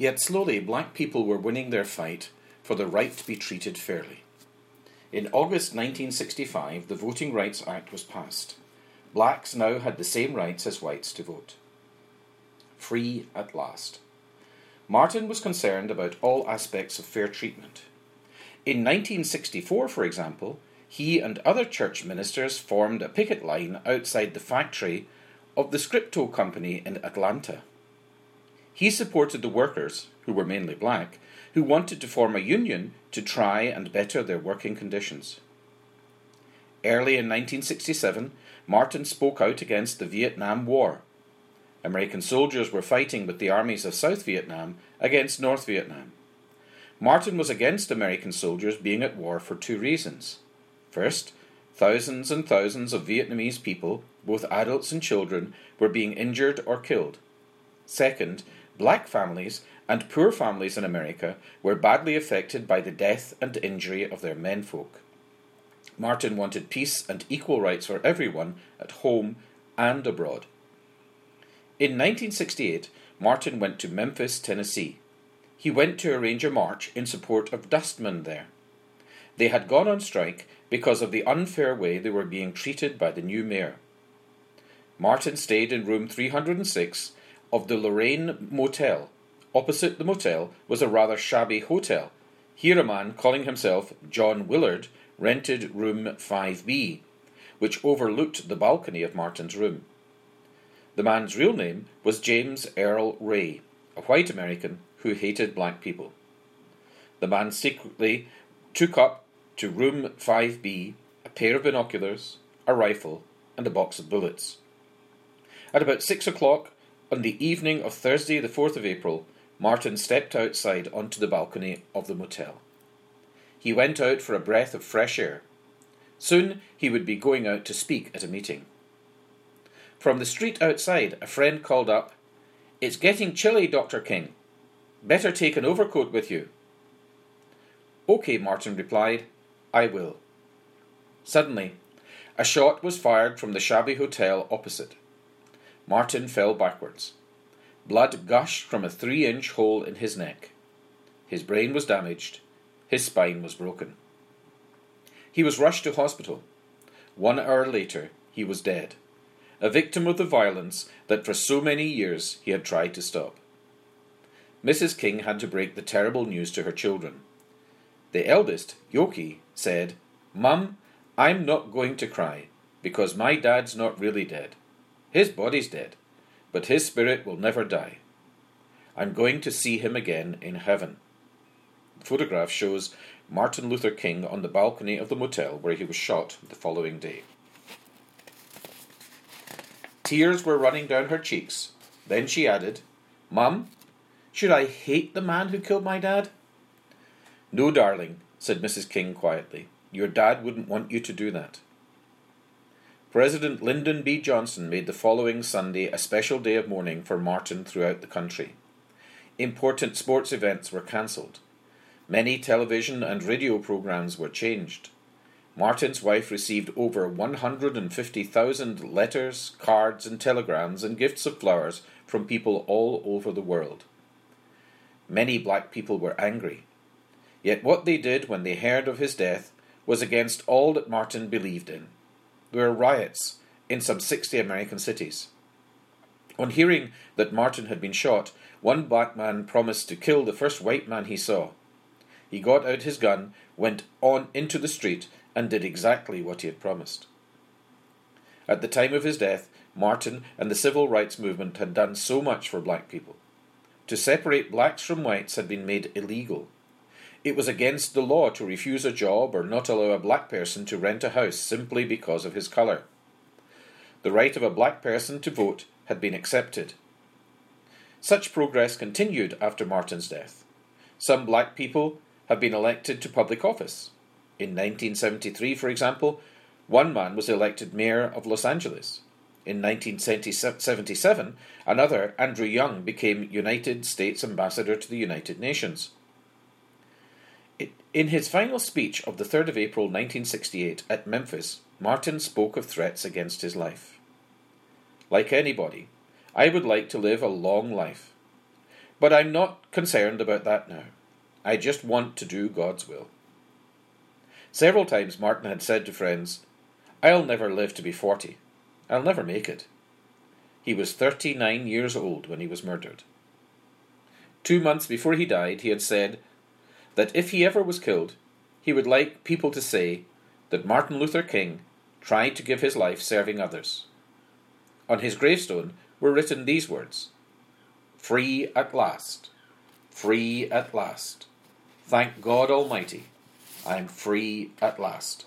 Yet slowly black people were winning their fight for the right to be treated fairly. In August 1965, the Voting Rights Act was passed. Blacks now had the same rights as whites to vote. Free at last. Martin was concerned about all aspects of fair treatment. In 1964, for example, he and other church ministers formed a picket line outside the factory of the Scripto Company in Atlanta. He supported the workers, who were mainly black, who wanted to form a union to try and better their working conditions. Early in 1967, Martin spoke out against the Vietnam War. American soldiers were fighting with the armies of South Vietnam against North Vietnam. Martin was against American soldiers being at war for two reasons. First, thousands and thousands of Vietnamese people, both adults and children, were being injured or killed. Second, black families and poor families in America were badly affected by the death and injury of their menfolk. Martin wanted peace and equal rights for everyone at home and abroad. In 1968, Martin went to Memphis, Tennessee. He went to arrange a march in support of dustmen there. They had gone on strike because of the unfair way they were being treated by the new mayor. Martin stayed in room 306 of the Lorraine Motel. Opposite the motel was a rather shabby hotel. Here a man calling himself John Willard rented room 5B, which overlooked the balcony of Martin's room. The man's real name was James Earl Ray, a white American who hated black people. The man secretly took up to room 5B a pair of binoculars, a rifle, and a box of bullets. At about 6 o'clock on the evening of Thursday the 4th of April, Martin stepped outside onto the balcony of the motel. He went out for a breath of fresh air. Soon he would be going out to speak at a meeting. From the street outside, a friend called up, "It's getting chilly, Dr. King. Better take an overcoat with you." "Okay," Martin replied, "I will." Suddenly, a shot was fired from the shabby hotel opposite. Martin fell backwards. Blood gushed from a 3-inch hole in his neck. His brain was damaged. His spine was broken. He was rushed to hospital. 1 hour later, he was dead, a victim of the violence that for so many years he had tried to stop. Mrs. King had to break the terrible news to her children. The eldest, Yoki, said, "Mum, I'm not going to cry, because my dad's not really dead. His body's dead, but his spirit will never die. I'm going to see him again in heaven." The photograph shows Martin Luther King on the balcony of the motel where he was shot the following day. Tears were running down her cheeks. Then she added, "Mum, should I hate the man who killed my dad?" "No, darling," said Mrs. King quietly. "Your dad wouldn't want you to do that." President Lyndon B. Johnson made the following Sunday a special day of mourning for Martin throughout the country. Important sports events were cancelled. Many television and radio programs were changed. Martin's wife received over 150,000 letters, cards, and telegrams and gifts of flowers from people all over the world. Many black people were angry. Yet what they did when they heard of his death was against all that Martin believed in. There were riots in some 60 American cities. On hearing that Martin had been shot, one black man promised to kill the first white man he saw. He got out his gun, went on into the street, and did exactly what he had promised. At the time of his death, Martin and the civil rights movement had done so much for black people. To separate blacks from whites had been made illegal. It was against the law to refuse a job or not allow a black person to rent a house simply because of his colour. The right of a black person to vote had been accepted. Such progress continued after Martin's death. Some black people have been elected to public office. In 1973, for example, one man was elected mayor of Los Angeles. In 1977, another, Andrew Young, became United States Ambassador to the United Nations. In his final speech of the 3rd of April 1968 at Memphis, Martin spoke of threats against his life. "Like anybody, I would like to live a long life. But I'm not concerned about that now. I just want to do God's will. Several times Martin had said to friends, I'll never live to be 40. I'll never make it. He was 39 years old when he was murdered. 2 months before he died, he had said that if he ever was killed, he would like people to say that Martin Luther King tried to give his life serving others. On his gravestone were written these words, "Free at last, free at last. Thank God Almighty, I'm free at last."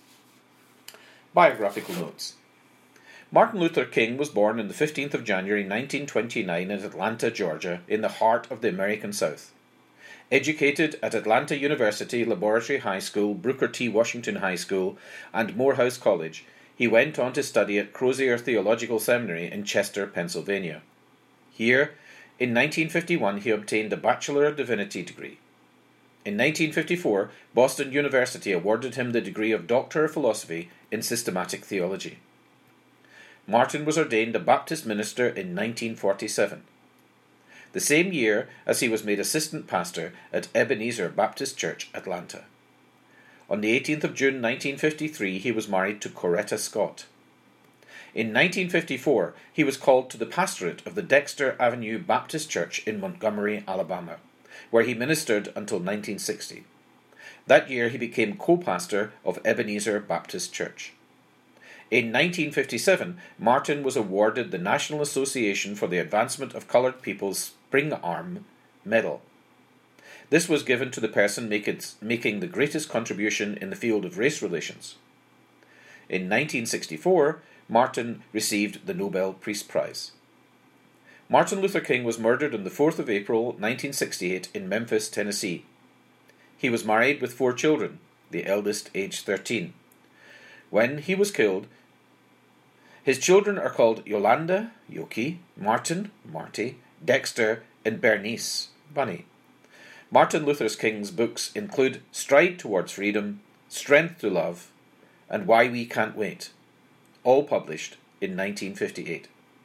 Biographical notes. Martin Luther King was born on the 15th of January 1929 in Atlanta, Georgia, in the heart of the American South. Educated at Atlanta University, Laboratory High School, Booker T. Washington High School, and Morehouse College, he went on to study at Crozier Theological Seminary in Chester, Pennsylvania. Here, in 1951, he obtained a Bachelor of Divinity degree. In 1954, Boston University awarded him the degree of Doctor of Philosophy in Systematic Theology. Martin was ordained a Baptist minister in 1947, the same year as he was made assistant pastor at Ebenezer Baptist Church, Atlanta. On the 18th of June 1953, he was married to Coretta Scott. In 1954, he was called to the pastorate of the Dexter Avenue Baptist Church in Montgomery, Alabama, where he ministered until 1960. That year he became co-pastor of Ebenezer Baptist Church. In 1957, Martin was awarded the National Association for the Advancement of Colored People's Spring Arm Medal. This was given to the person making the greatest contribution in the field of race relations. In 1964, Martin received the Nobel Peace Prize. Martin Luther King was murdered on the 4th of April 1968 in Memphis, Tennessee. He was married with 4 children, the eldest aged 13. When he was killed, his children are called Yolanda, Yoki, Martin, Marty, Dexter, and Bernice, Bunny. Martin Luther King's books include Stride Towards Freedom, Strength to Love, and Why We Can't Wait, all published in 1958.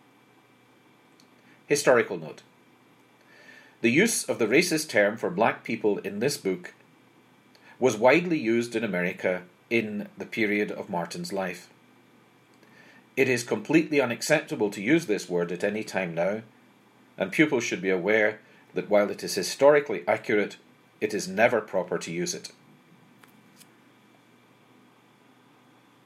Historical note. The use of the racist term for black people in this book was widely used in America in the period of Martin's life. It is completely unacceptable to use this word at any time now, and pupils should be aware that while it is historically accurate, it is never proper to use it.